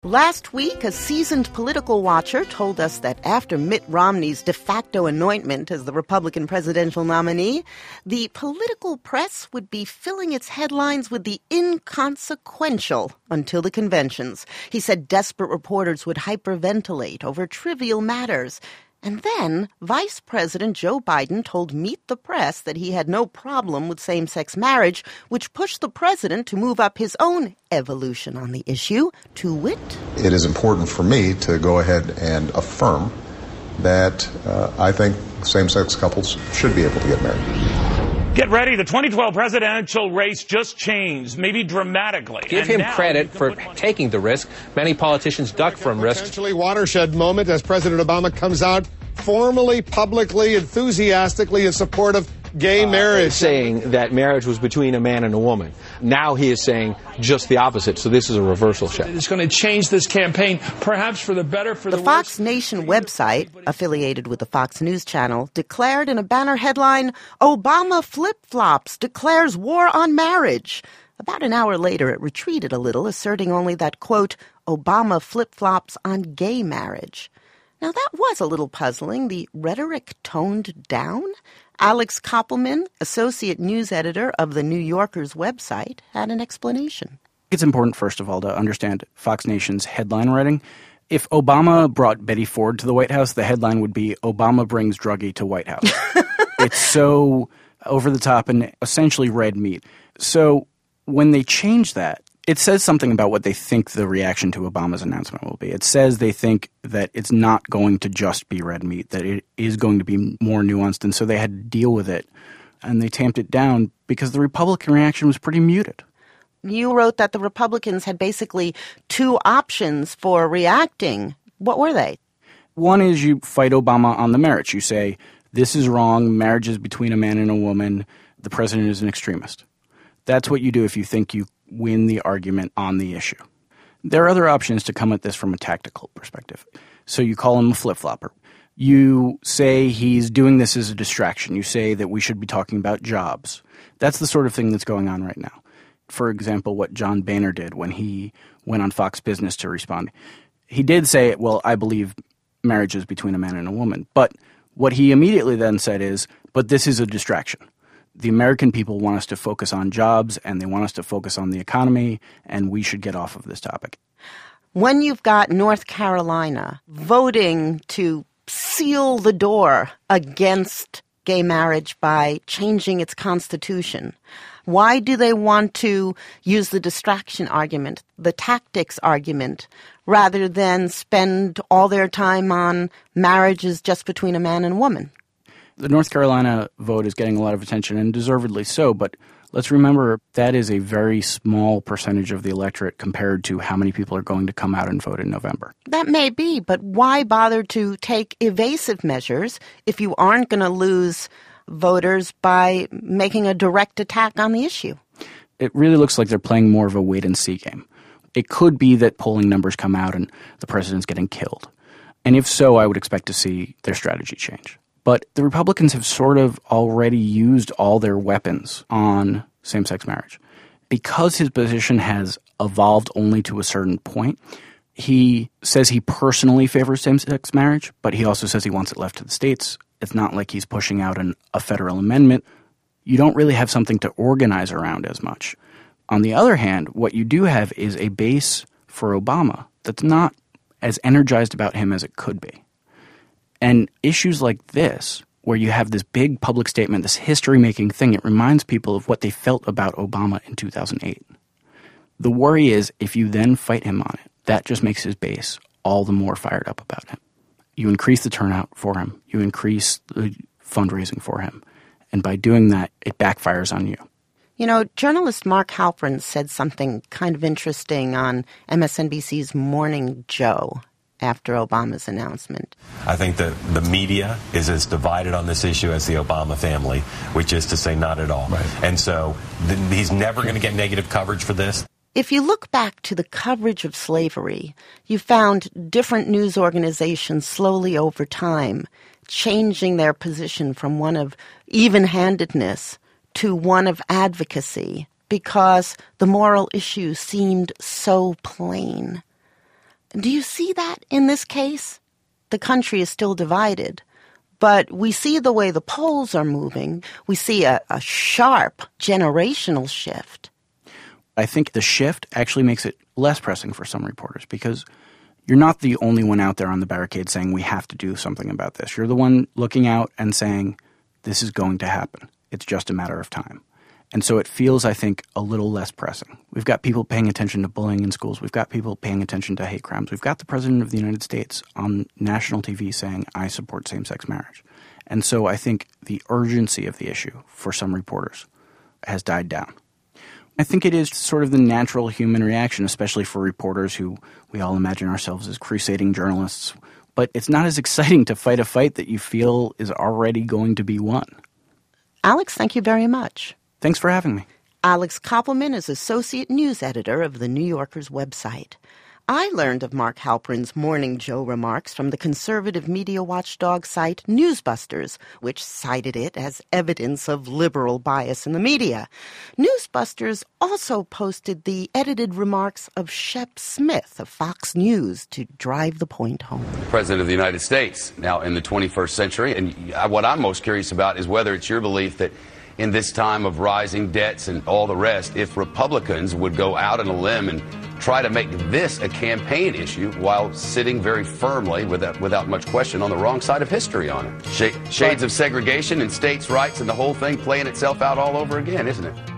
Last week, a seasoned political watcher told us that after Mitt Romney's de facto anointment as the Republican presidential nominee, the political press would be filling its headlines with the inconsequential until the conventions. He said desperate reporters would hyperventilate over trivial matters. And then Vice President Joe Biden told Meet the Press that he had no problem with same-sex marriage, which pushed the president to move up his own evolution on the issue, to wit. It is important for me to go ahead and affirm that I think same-sex couples should be able to get married. Get ready. The 2012 presidential race just changed, maybe dramatically. Give him credit for taking the risk. Many politicians duck from risk. Potentially watershed moment as President Obama comes out formally, publicly, enthusiastically in support of gay marriage. Saying that marriage was between a man and a woman. Now he is saying just the opposite. So this is a reversal shift. It's going to change this campaign, perhaps for the better, for the worse. The Fox Nation website, affiliated with the Fox News Channel, declared in a banner headline, "Obama flip-flops, declares war on marriage." About an hour later, it retreated a little, asserting only that, quote, "Obama flip-flops on gay marriage." Now, that was a little puzzling. The rhetoric toned down. Alex Koppelman, associate news editor of the New Yorker's website, had an explanation. It's important, first of all, to understand Fox Nation's headline writing. If Obama brought Betty Ford to the White House, the headline would be, "Obama brings druggie to White House." It's so over the top and essentially red meat. So when they change that, it says something about what they think the reaction to Obama's announcement will be. It says they think that it's not going to just be red meat, that it is going to be more nuanced, and so they had to deal with it. And they tamped it down because the Republican reaction was pretty muted. You wrote that the Republicans had basically two options for reacting. What were they? One is you fight Obama on the merits. You say, this is wrong, marriage is between a man and a woman, the president is an extremist. That's what you do if you think you win the argument on the issue. There are other options to come at this from a tactical perspective. So you call him a flip-flopper. You say he's doing this as a distraction. You say that we should be talking about jobs. That's the sort of thing that's going on right now. For example, what John Boehner did when he went on Fox Business to respond. He did say, well, I believe marriage is between a man and a woman. But what he immediately then said is, but this is a distraction. The American people want us to focus on jobs and they want us to focus on the economy, and we should get off of this topic. When you've got North Carolina voting to seal the door against gay marriage by changing its constitution, why do they want to use the distraction argument, the tactics argument, rather than spend all their time on marriages just between a man and a woman? The North Carolina vote is getting a lot of attention, and deservedly so, but let's remember that is a very small percentage of the electorate compared to how many people are going to come out and vote in November. That may be, but why bother to take evasive measures if you aren't going to lose voters by making a direct attack on the issue? It really looks like they're playing more of a wait-and-see game. It could be that polling numbers come out and the president's getting killed. And if so, I would expect to see their strategy change. But the Republicans have sort of already used all their weapons on same-sex marriage. Because his position has evolved only to a certain point, he says he personally favors same-sex marriage, but he also says he wants it left to the states. It's not like he's pushing out a federal amendment. You don't really have something to organize around as much. On the other hand, what you do have is a base for Obama that's not as energized about him as it could be. And issues like this, where you have this big public statement, this history-making thing, it reminds people of what they felt about Obama in 2008. The worry is if you then fight him on it, that just makes his base all the more fired up about him. You increase the turnout for him. You increase the fundraising for him. And by doing that, it backfires on you. You know, journalist Mark Halperin said something kind of interesting on MSNBC's Morning Joe after Obama's announcement. I think that the media is as divided on this issue as the Obama family, which is to say not at all. Right. And so he's never going to get negative coverage for this. If you look back to the coverage of slavery, you found different news organizations slowly over time changing their position from one of even-handedness to one of advocacy because the moral issue seemed so plain. Do you see that in this case? The country is still divided, but we see the way the polls are moving. We see a sharp generational shift. I think the shift actually makes it less pressing for some reporters because you're not the only one out there on the barricade saying we have to do something about this. You're the one looking out and saying this is going to happen. It's just a matter of time. And so it feels, I think, a little less pressing. We've got people paying attention to bullying in schools. We've got people paying attention to hate crimes. We've got the President of the United States on national TV saying, I support same-sex marriage. And so I think the urgency of the issue for some reporters has died down. I think it is sort of the natural human reaction, especially for reporters who we all imagine ourselves as crusading journalists. But it's not as exciting to fight a fight that you feel is already going to be won. Alex, thank you very much. Thanks for having me. Alex Koppelman is Associate News Editor of The New Yorker's website. I learned of Mark Halperin's Morning Joe remarks from the conservative media watchdog site Newsbusters, which cited it as evidence of liberal bias in the media. Newsbusters also posted the edited remarks of Shep Smith of Fox News to drive the point home. President of the United States now in the 21st century, and what I'm most curious about is whether it's your belief that in this time of rising debts and all the rest, if Republicans would go out on a limb and try to make this a campaign issue while sitting very firmly, without much question, on the wrong side of history on it. Shades of segregation and states' rights and the whole thing playing itself out all over again, isn't it?